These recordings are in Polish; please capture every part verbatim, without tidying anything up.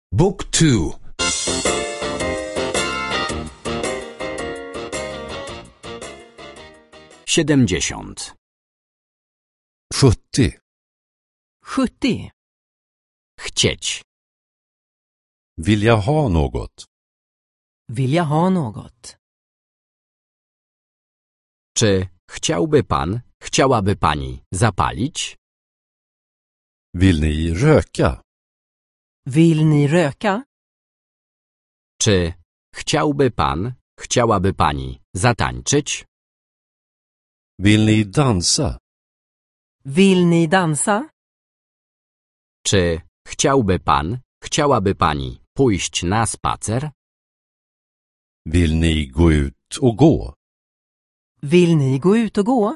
Book two. Siedemdziesiąt. sjuttio. sjuttio. Chcieć. Vill jag ha något? Vill jag ha något? Czy chciałby pan, chciałaby pani zapalić? Vill ni röka? Vill ni röka? Czy chciałby pan, chciałaby pani zatańczyć? Vill ni dansa? Vill ni dansa? Czy chciałby pan, chciałaby pani pójść na spacer? Vill ni gå ut och gå? Vill ni gå ut och gå?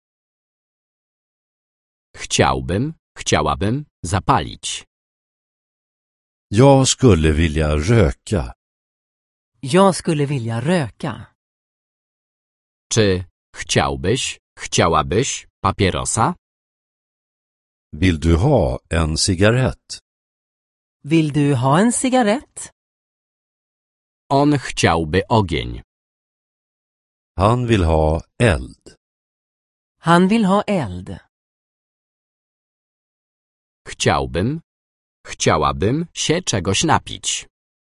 Chciałbym, chciałabym zapalić. Jag skulle vilja röka. Jag skulle vilja röka. Czy chciałbyś, chciałabyś papierosa? Vill du ha en cigarett? Vill du ha en cigarett? On chciałby ogień. Han vill ha eld. Han vill ha eld. Chciałbym, chciałabym się czegoś napić.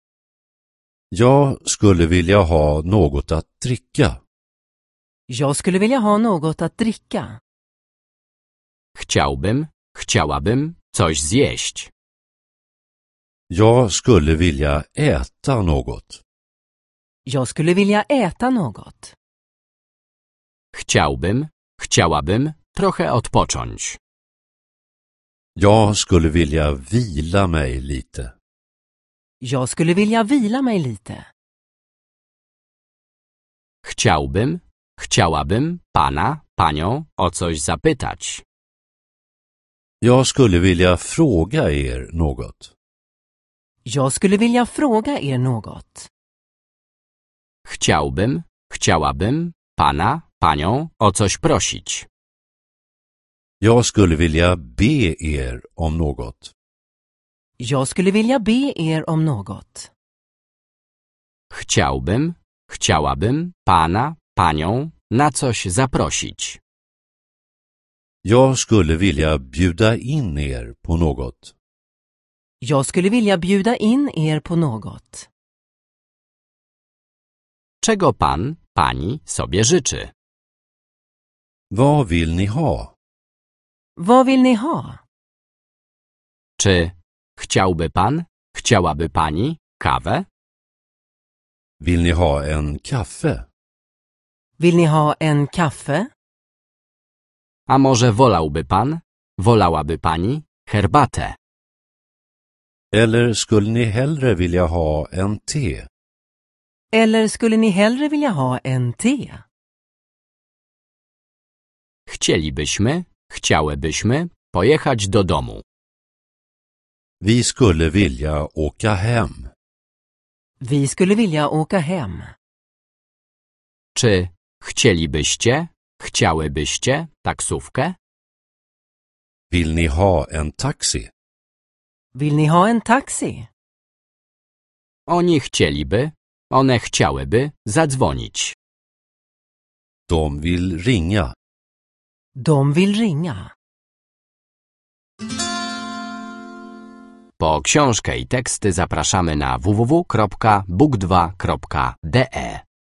Jag skulle vilja ha något att dricka. Jag skulle vilja ha något att dricka. Chciałbym, chciałabym coś zjeść. Jag skulle vilja äta något. Jag skulle vilja äta något. Chciałbym, chciałabym trochę odpocząć. Jag skulle vilja vila mig lite. Jag skulle vilja vila mig lite. Chciałbym, chciałabym pana, panią o coś zapytać. Jag skulle vilja fråga er något. Jag skulle vilja fråga er något. Chciałbym, chciałabym pana, panią o coś prosić. Jag skulle vilja be er om något. Jag skulle vilja be er om något. Chciałbym, chciałabym pana, panią na coś zaprosić. Jag skulle vilja bjuda in er på något. Jag skulle vilja bjuda in er på något. Czego pan, pani sobie życzy? Vad vill ni ha? Vad vill ni ha? Czy chciałby pan, chciałaby pani kawę? Vill ni ha en kaffe? Vill ni ha en kaffe? A może wolałby pan, wolałaby pani herbatę? Eller skulle ni hellre vilja ha en te? Eller skulle ni hellre vilja ha en te? Chcielibyśmy, chciałybyśmy pojechać do domu. Vi skulle vilja åka hem. Vi skulle vilja åka hem. Czy chcielibyście, chciałybyście taksówkę? Vill ni ha en taxi? Vill ni ha en taxi? Oni chcieliby, one chciałyby zadzwonić. De vill ringa. De vill ringa. Po książkę i teksty zapraszamy na w w w kropka book dwa kropka d e.